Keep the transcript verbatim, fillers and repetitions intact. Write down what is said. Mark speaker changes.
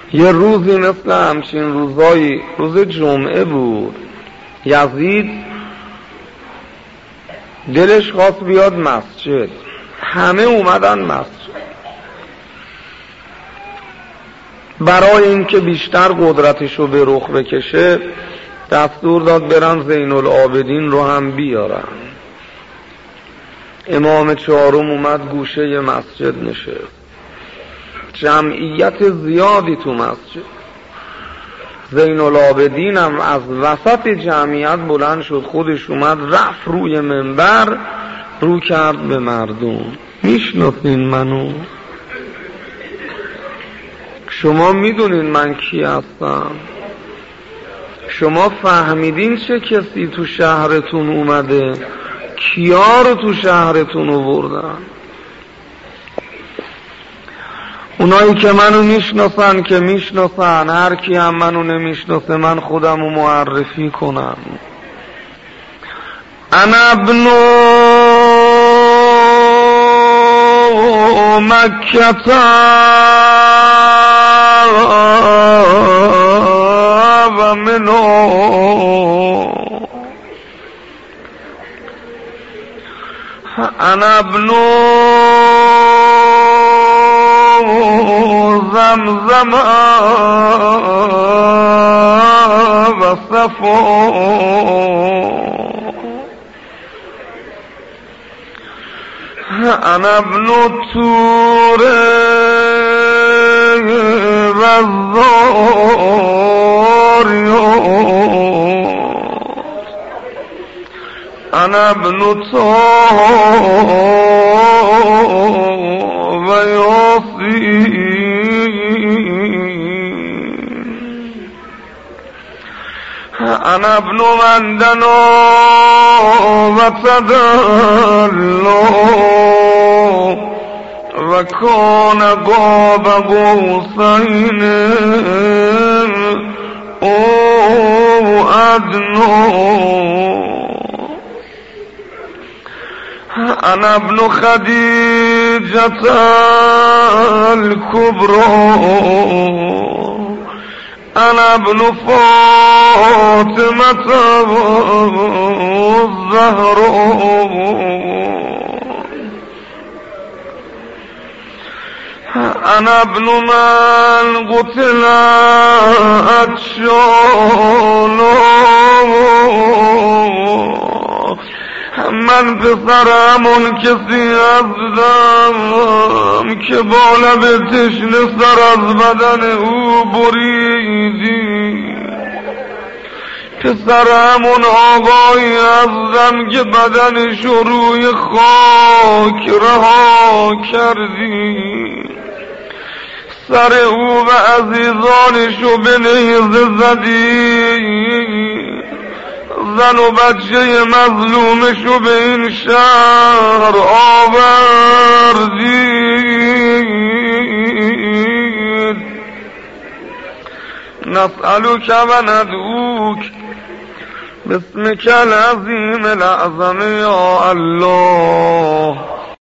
Speaker 1: یه روزی مثل همچین روزایی، روز جمعه بود، یزید دلش خواست بیاد مسجد. همه اومدن مسجد. برای اینکه بیشتر قدرتشو به رخ بکشه دستور داد برن زین العابدین رو هم بیارن. امام چهارم اومد گوشه مسجد نشست، جمعیت زیادی تو مسجد. زین العابدین هم از وسط جمعیت بلند شد، خودش اومد رفت روی منبر، رو کرد به مردم. میشناسین منو؟ شما میدونین من کی هستم؟ شما فهمیدین چه کسی تو شهرتون اومده؟ کیا رو تو شهرتون آوردن؟ اونایی که منو میشناسن که میشناسن، هر کی هم منو نمیشناسه من خودم رو معرفی کنم. انا ابن مکه و منو انا ابن زمزم و صفا انا ابن تور و انا ابن طه و یاسین انا ابن مندن و تدلو و کان قاب قوسین او ادنی انا ابن خدیجة الكبرى انا ابن فاطمة الزهراء انا ابن من قتل اتشالا من پسرمون کسی هستم که با لب تشنه سر از بدن او بریدی. پسرمون آقایی هستم که بدنشو روی خاک رها کردی. سر او و عزیزانشو به نیزه زدی. زن و بچه مظلومشو به این شهر آوردید. نسألك و ندعوک باسمك العظیم الأعظم یا الله.